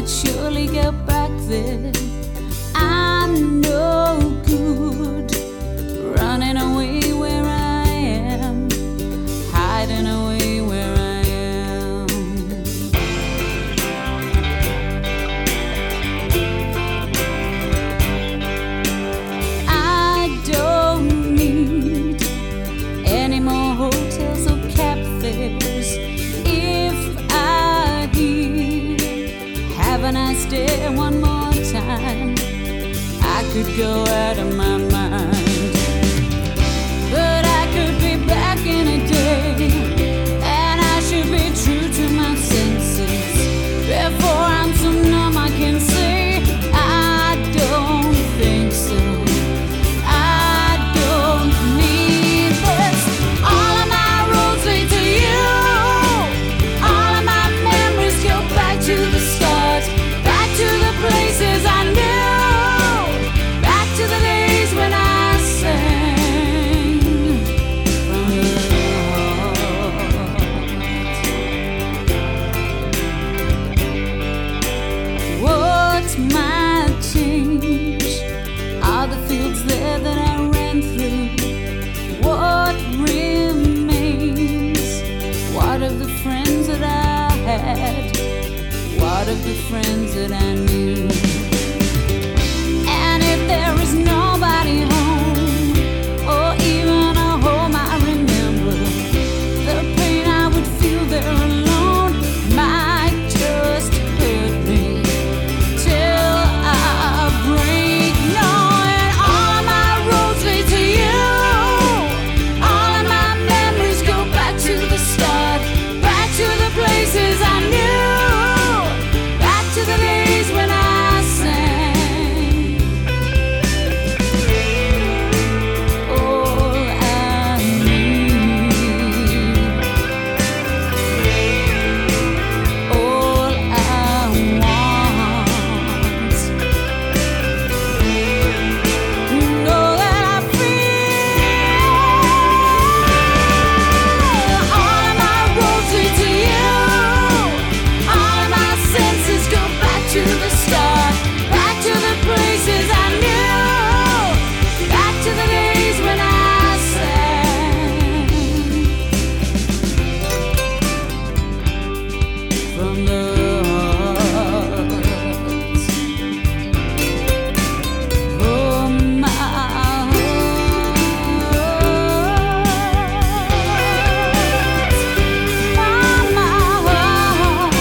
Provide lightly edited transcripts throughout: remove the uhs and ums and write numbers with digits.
I'd surely get back there. I'm no good running away where I am, hiding away where I am. I don't need any more hotels or cab fares. If I hear "Have a nice day" one more time, I could go out of my mind. But I could be back in a day, and I should be true to my senses before I'm so numb I can say I don't think so. I don't need this. All of my roads lead to you. All of my memories go back to the start, back to the places I knew, back to the days when I sang from the heart. What might change are the fields there that I ran through. What remains? What of the friends that I had? What of the friends that I knew? And if there is nobody home, or even a home I remember, the pain I would feel there alone might just hurt me till I break. No, and all of my roads lead to you. All of my memories go back to the start, back to the places I knew, back to the days when I sang. All I need, all I want, all that I feel. All of my roads lead to you. All of my senses go back to the start, back to the places I knew, back to the days when I sang from the heart. Oh, my heart, my heart.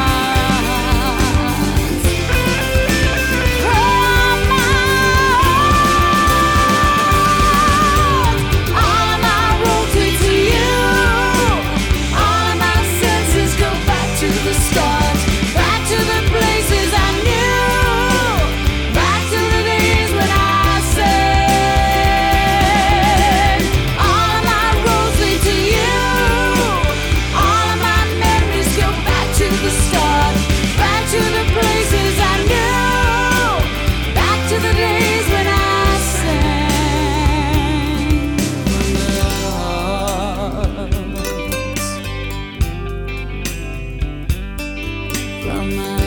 All of my roads lead to you. All of my senses go back to the start, back to the places I knew, back to the days when I sang. All of my roads lead to you. All of my memories go back to the start, back to the places I knew, back to the days when I sang from the heart, from my